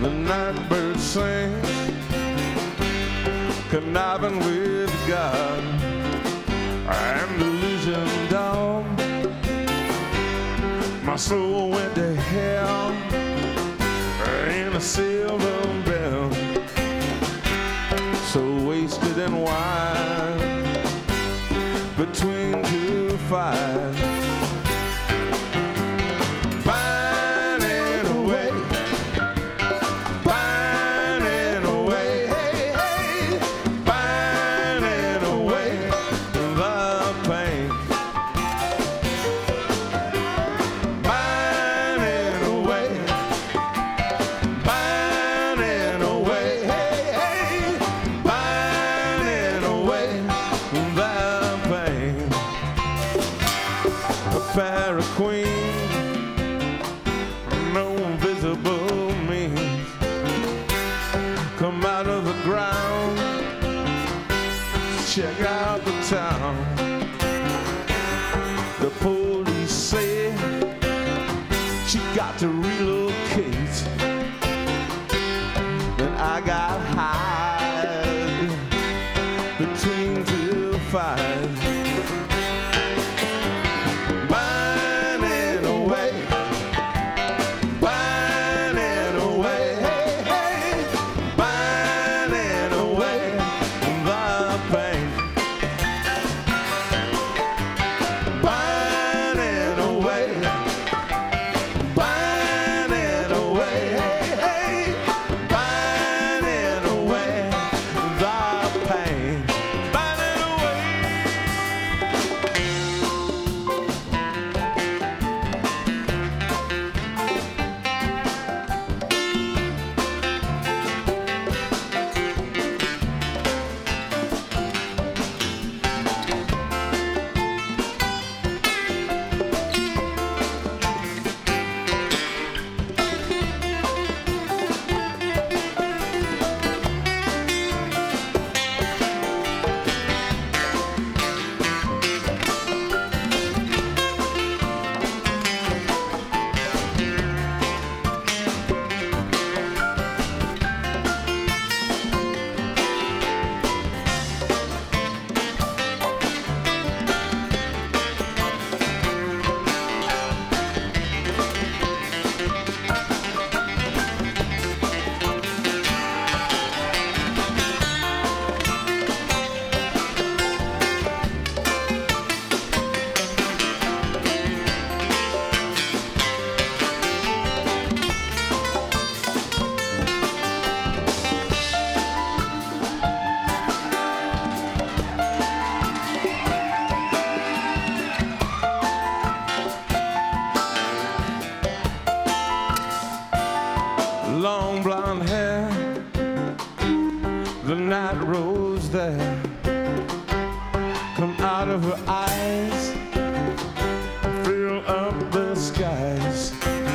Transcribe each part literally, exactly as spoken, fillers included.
the night birds sing, conniving with God and delusion dawn. My soul went to hell in a silver bell, so wasted in wine between two fires. Pining away, pining away, hey, hey, pining away the pain. Pining away, pining away, hey, hey, pining away the pain. A fairy queen, no visible means, come out of the ground, check out the town. The police say she got to relocate, then I got hide between two fires. Pining away, pining away, hey, hey, pining away the pain. Pining away, pining away, hey, hey, pining away the pain. Pining away. Long blonde hair, the night rose there, come out of her eyes, fill up the skies.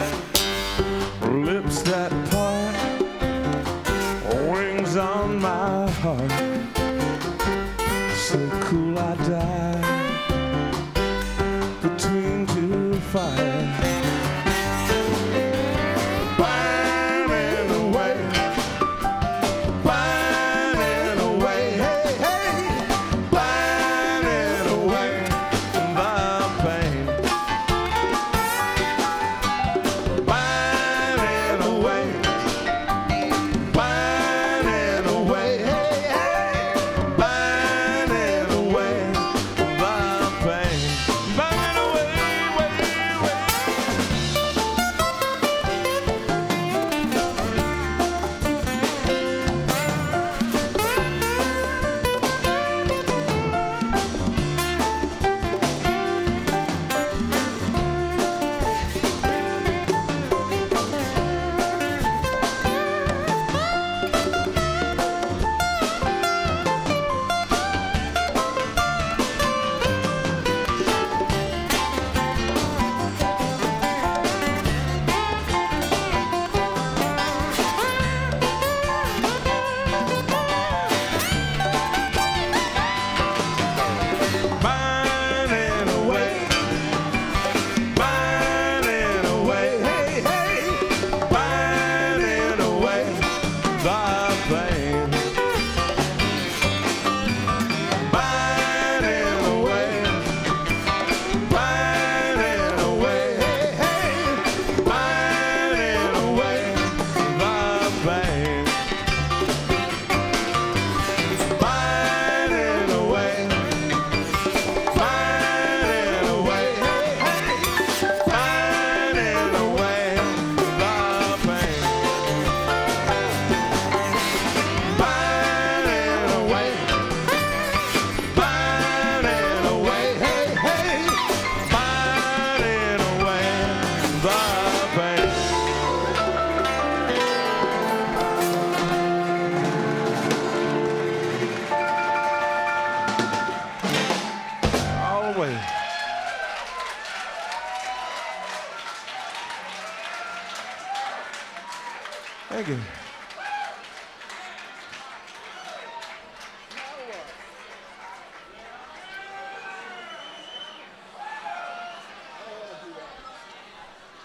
Lips that part, wings on my heart, so cool I die between two fires. Pining away, pining away, hey, hey, pining away the pain. Pining away, pining away, hey, hey, pining away Thank you.